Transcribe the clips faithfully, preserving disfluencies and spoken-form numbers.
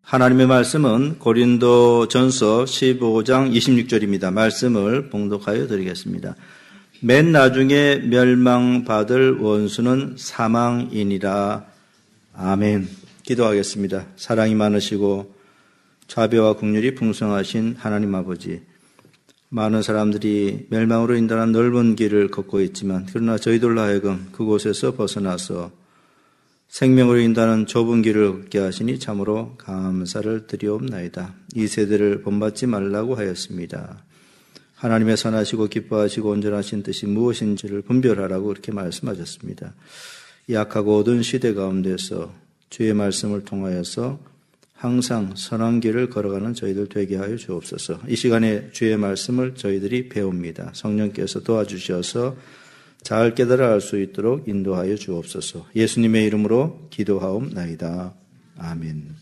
하나님의 말씀은 고린도전서 십오 장 이십육 절입니다. 말씀을 봉독하여 드리겠습니다. 맨 나중에 멸망받을 원수는 사망이니라. 아멘. 기도하겠습니다. 사랑이 많으시고 자비와 긍휼이 풍성하신 하나님 아버지, 많은 사람들이 멸망으로 인도하는 넓은 길을 걷고 있지만 그러나 저희들로 하여금 그곳에서 벗어나서 생명으로 인도하는 좁은 길을 걷게 하시니 참으로 감사를 드리옵나이다. 이 세대를 본받지 말라고 하였습니다. 하나님의 선하시고 기뻐하시고 온전하신 뜻이 무엇인지를 분별하라고 그렇게 말씀하셨습니다. 이 악하고 어두운 시대 가운데서 주의 말씀을 통하여서 항상 선한 길을 걸어가는 저희들 되게 하여 주옵소서. 이 시간에 주의 말씀을 저희들이 배웁니다. 성령께서 도와주셔서 잘 깨달아 알 수 있도록 인도하여 주옵소서. 예수님의 이름으로 기도하옵나이다. 아멘.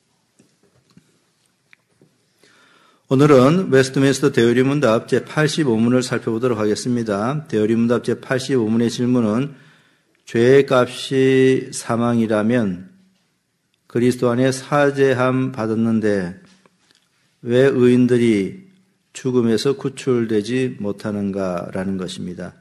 오늘은 웨스트민스터 대의문답 제팔십오 문을 살펴보도록 하겠습니다. 대의문답 제팔십오 문의 질문은 죄의 값이 사망이라면 그리스도 안에 사죄함 받았는데 왜 의인들이 죽음에서 구출되지 못하는가라는 것입니다.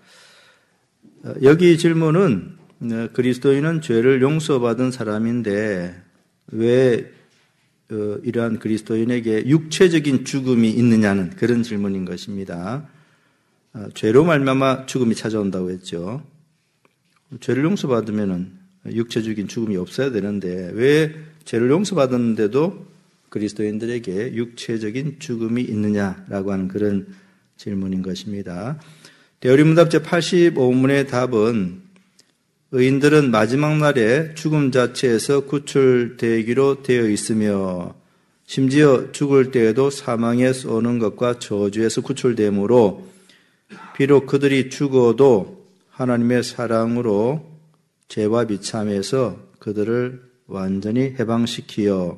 여기 질문은 그리스도인은 죄를 용서받은 사람인데 왜 이러한 그리스도인에게 육체적인 죽음이 있느냐는 그런 질문인 것입니다. 죄로 말미암아 죽음이 찾아온다고 했죠. 죄를 용서받으면 육체적인 죽음이 없어야 되는데 왜 죄를 용서받았는데도 그리스도인들에게 육체적인 죽음이 있느냐라고 하는 그런 질문인 것입니다. 대의문답 제팔십오 문의 답은 의인들은 마지막 날에 죽음 자체에서 구출되기로 되어 있으며 심지어 죽을 때에도 사망에서 오는 것과 저주에서 구출되므로 비록 그들이 죽어도 하나님의 사랑으로 죄와 비참에서 그들을 완전히 해방시키어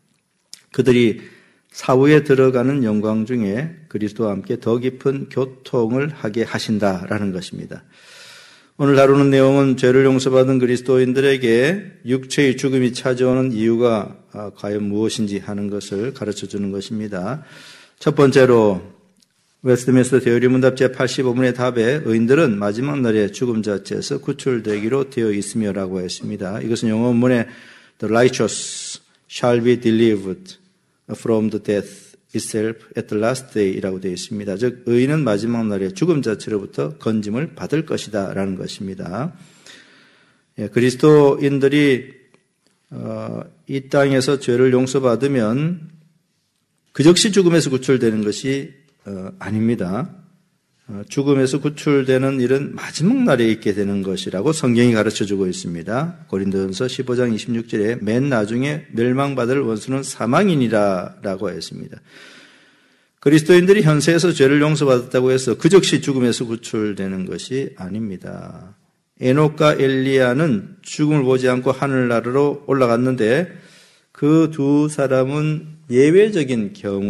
그들이 사후에 들어가는 영광 중에 그리스도와 함께 더 깊은 교통을 하게 하신다라는 것입니다. 오늘 다루는 내용은 죄를 용서받은 그리스도인들에게 육체의 죽음이 찾아오는 이유가 과연 무엇인지 하는 것을 가르쳐주는 것입니다. 첫 번째로 웨스트민스터 대의문답 제팔십오 문의 답에 의인들은 마지막 날에 죽음 자체에서 구출되기로 되어 있으며라고 했습니다. 이것은 영어 원문에 The righteous shall be delivered from the death itself at the last day이라고 되어 있습니다. 즉 의인은 마지막 날에 죽음 자체로부터 건짐을 받을 것이다 라는 것입니다. 예, 그리스도인들이 어, 이 땅에서 죄를 용서받으면 그 즉시 죽음에서 구출되는 것이 어, 아닙니다. 어, 죽음에서 구출되는 일은 마지막 날에 있게 되는 것이라고 성경이 가르쳐주고 있습니다. 고린도전서 십오 장 이십육 절에 맨 나중에 멸망받을 원수는 사망이니라 라고 했습니다. 그리스도인들이 현세에서 죄를 용서받았다고 해서 그 즉시 죽음에서 구출되는 것이 아닙니다. 에녹과 엘리야는 죽음을 보지 않고 하늘나라로 올라갔는데 그 두 사람은 예외적인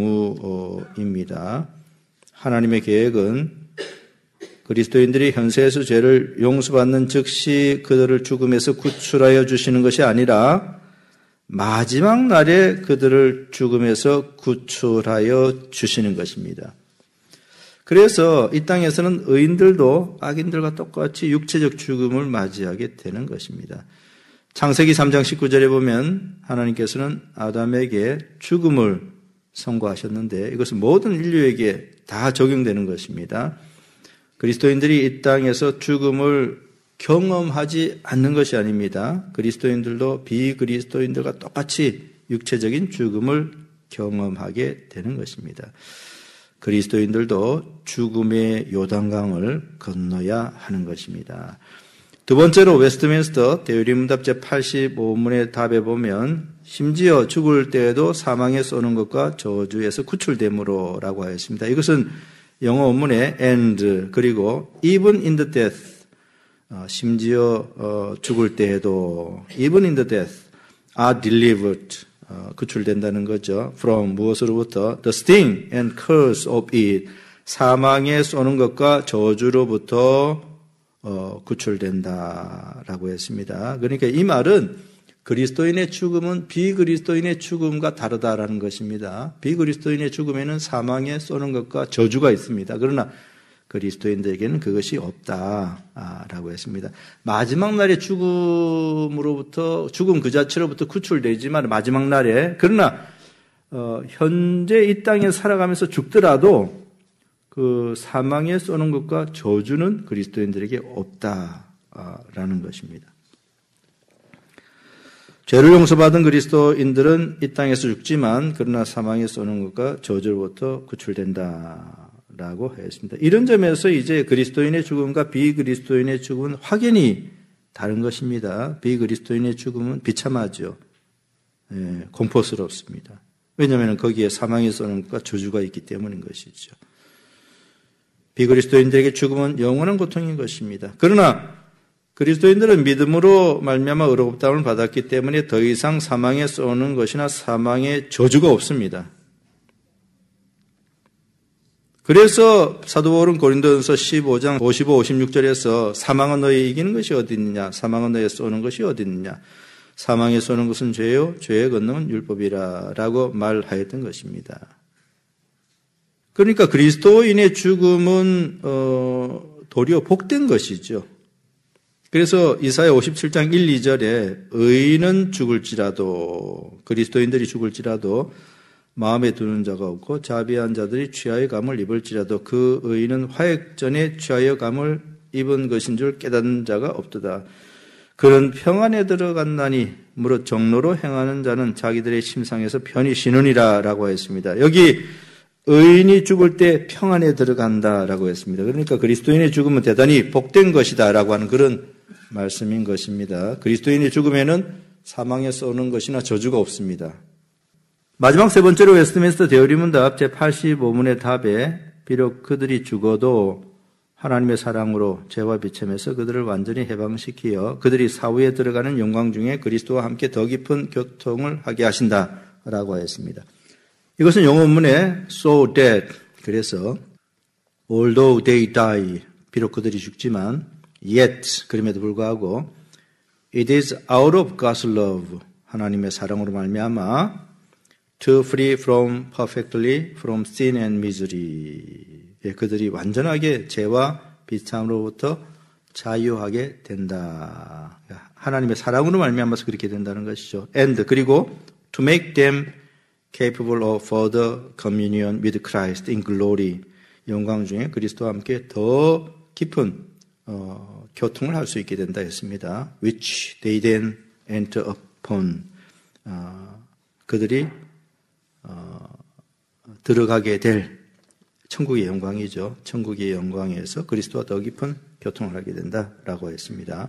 경우입니다. 하나님의 계획은 그리스도인들이 현세에서 죄를 용서받는 즉시 그들을 죽음에서 구출하여 주시는 것이 아니라 마지막 날에 그들을 죽음에서 구출하여 주시는 것입니다. 그래서 이 땅에서는 의인들도 악인들과 똑같이 육체적 죽음을 맞이하게 되는 것입니다. 창세기 삼 장 십구 절에 보면 하나님께서는 아담에게 죽음을 선고하셨는데 이것은 모든 인류에게 다 적용되는 것입니다. 그리스도인들이 이 땅에서 죽음을 경험하지 않는 것이 아닙니다. 그리스도인들도 비그리스도인들과 똑같이 육체적인 죽음을 경험하게 되는 것입니다. 그리스도인들도 죽음의 요단강을 건너야 하는 것입니다. 두 번째로 웨스트민스터 대의문답 제팔십오 문의 답에 보면 심지어 죽을 때에도 사망에서 오는 것과 저주에서 구출됨으로 라고 하였습니다. 이것은 영어 원문에 and 그리고 even in the death 심지어 어, 죽을 때에도 even in the death are delivered 어, 구출된다는 거죠. from 무엇으로부터 the sting and curse of it 사망에서 오는 것과 저주로부터 어, 구출된다라고 했습니다. 그러니까 이 말은 그리스도인의 죽음은 비그리스도인의 죽음과 다르다라는 것입니다. 비그리스도인의 죽음에는 사망에 쏘는 것과 저주가 있습니다. 그러나 그리스도인들에게는 그것이 없다라고 했습니다. 마지막 날의 죽음으로부터, 죽음 그 자체로부터 구출되지만 마지막 날에, 그러나 어, 현재 이 땅에 살아가면서 죽더라도 그 사망에 쏘는 것과 저주는 그리스도인들에게 없다라는 것입니다. 죄를 용서받은 그리스도인들은 이 땅에서 죽지만 그러나 사망에 쏘는 것과 저주로부터 구출된다라고 했습니다. 이런 점에서 이제 그리스도인의 죽음과 비그리스도인의 죽음은 확연히 다른 것입니다. 비그리스도인의 죽음은 비참하죠. 예, 공포스럽습니다. 왜냐하면 거기에 사망에 쏘는 것과 저주가 있기 때문인 것이죠. 비그리스도인들에게 죽음은 영원한 고통인 것입니다. 그러나 그리스도인들은 믿음으로 말미암아 의롭다움을 받았기 때문에 더 이상 사망에 쏘는 것이나 사망의 저주가 없습니다. 그래서 사도 바울은 고린도전서 십오 장 오십오, 오십육 절에서 사망은 너희 이기는 것이 어디 있느냐, 사망은 너희 쏘는 것이 어디 있느냐, 사망에 쏘는 것은 죄요, 죄의 권능은 율법이라 라고 말하였던 것입니다. 그러니까 그리스도인의 죽음은 어, 도리어 복된 것이죠. 그래서 이사야 오십칠 장 일, 이 절에 의인은 죽을지라도, 그리스도인들이 죽을지라도 마음에 두는 자가 없고 자비한 자들이 취하의 감을 입을지라도 그 의인은 화액 전에 취하여 감을 입은 것인 줄 깨닫는 자가 없도다. 그런 평안에 들어간다니 무릇 정로로 행하는 자는 자기들의 심상에서 편히 쉬느니라 라고 했습니다. 여기 의인이 죽을 때 평안에 들어간다라고 했습니다. 그러니까 그리스도인의 죽음은 대단히 복된 것이다라고 하는 그런 말씀인 것입니다. 그리스도인의 죽음에는 사망에 쏘는 것이나 저주가 없습니다. 마지막 세 번째로 웨스트민스터 대의문답 제팔십오 문의 답에 비록 그들이 죽어도 하나님의 사랑으로 죄와 비참에서 그들을 완전히 해방시키어 그들이 사후에 들어가는 영광 중에 그리스도와 함께 더 깊은 교통을 하게 하신다라고 했습니다. 이것은 영어 원문에 so that, 그래서 although they die, 비록 그들이 죽지만 yet, 그럼에도 불구하고 it is out of God's love, 하나님의 사랑으로 말미암아 to free from perfectly from sin and misery, 그들이 완전하게 죄와 비참으로부터 자유하게 된다. 하나님의 사랑으로 말미암아서 그렇게 된다는 것이죠. and, 그리고 to make them capable of further communion with Christ in glory, 영광 중에 그리스도와 함께 더 깊은 어, 교통을 할 수 있게 된다 했습니다. which they then enter upon, 어, 그들이 어, 들어가게 될 천국의 영광이죠. 천국의 영광에서 그리스도와 더 깊은 교통을 하게 된다라고 했습니다.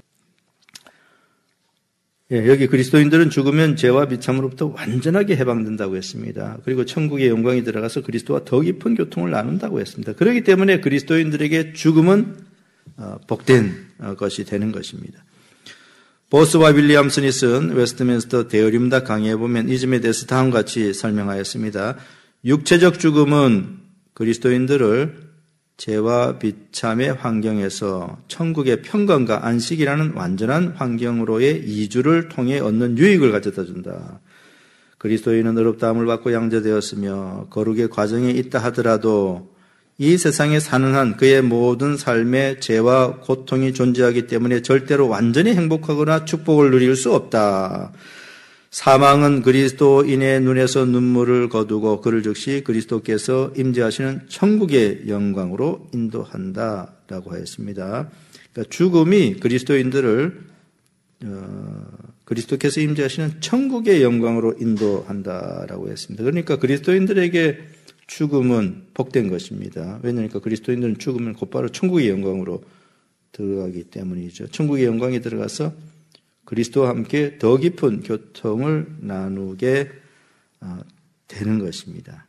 예, 여기 그리스도인들은 죽으면 죄와 비참으로부터 완전하게 해방된다고 했습니다. 그리고 천국의 영광이 들어가서 그리스도와 더 깊은 교통을 나눈다고 했습니다. 그렇기 때문에 그리스도인들에게 죽음은 복된 것이 되는 것입니다. 보스와 윌리엄슨이 쓴 웨스트민스터 대의문답 강의에 보면 이 점에 대해서 다음과 같이 설명하였습니다. 육체적 죽음은 그리스도인들을 죄와 비참의 환경에서 천국의 평강과 안식이라는 완전한 환경으로의 이주를 통해 얻는 유익을 가져다 준다. 그리스도인은 의롭다함을 받고 양자되었으며 거룩의 과정에 있다 하더라도 이 세상에 사는 한 그의 모든 삶에 죄와 고통이 존재하기 때문에 절대로 완전히 행복하거나 축복을 누릴 수 없다. 사망은 그리스도인의 눈에서 눈물을 거두고 그를 즉시 그리스도께서 임재하시는 천국의 영광으로 인도한다라고 했습니다. 그러니까 죽음이 그리스도인들을 어, 그리스도께서 임재하시는 천국의 영광으로 인도한다라고 했습니다. 그러니까 그리스도인들에게 죽음은 복된 것입니다. 왜냐하면 그리스도인들은 죽으면 곧바로 천국의 영광으로 들어가기 때문이죠. 천국의 영광에 들어가서 그리스도와 함께 더 깊은 교통을 나누게 되는 것입니다.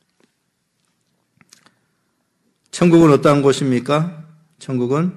천국은 어떠한 곳입니까? 천국은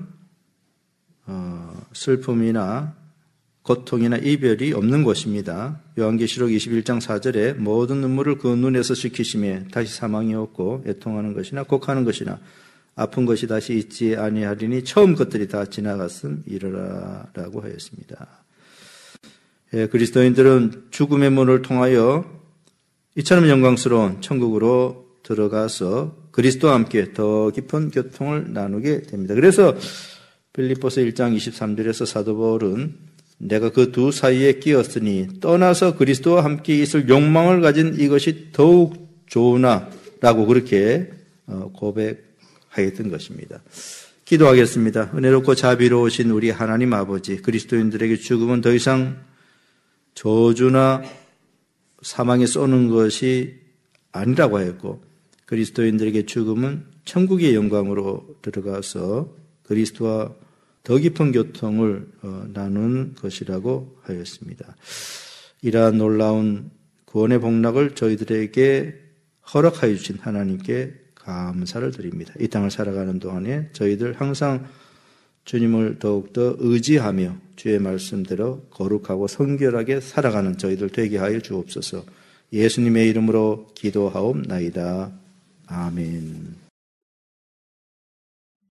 슬픔이나 고통이나 이별이 없는 곳입니다. 요한계시록 이십일 장 사 절에 모든 눈물을 그 눈에서 씻기심에 다시 사망이 없고 애통하는 것이나 곡하는 것이나 아픈 것이 다시 있지 아니하리니 처음 것들이 다 지나갔음 이르라라고 하였습니다. 그리스도인들은 죽음의 문을 통하여 이처럼 영광스러운 천국으로 들어가서 그리스도와 함께 더 깊은 교통을 나누게 됩니다. 그래서 빌립보서 일 장 이십삼 절에서 사도 바울은 내가 그 두 사이에 끼었으니 떠나서 그리스도와 함께 있을 욕망을 가진 이것이 더욱 좋으나 라고 그렇게 고백하였던 것입니다. 기도하겠습니다. 은혜롭고 자비로우신 우리 하나님 아버지, 그리스도인들에게 죽음은 더 이상 저주나 사망에 쏘는 것이 아니라고 하였고 그리스도인들에게 죽음은 천국의 영광으로 들어가서 그리스도와 더 깊은 교통을 나눈 것이라고 하였습니다. 이러한 놀라운 구원의 복락을 저희들에게 허락하여 주신 하나님께 감사를 드립니다. 이 땅을 살아가는 동안에 저희들 항상 주님을 더욱더 의지하며 주의 말씀대로 거룩하고 성결하게 살아가는 저희들 되게 하여 주옵소서. 예수님의 이름으로 기도하옵나이다. 아멘.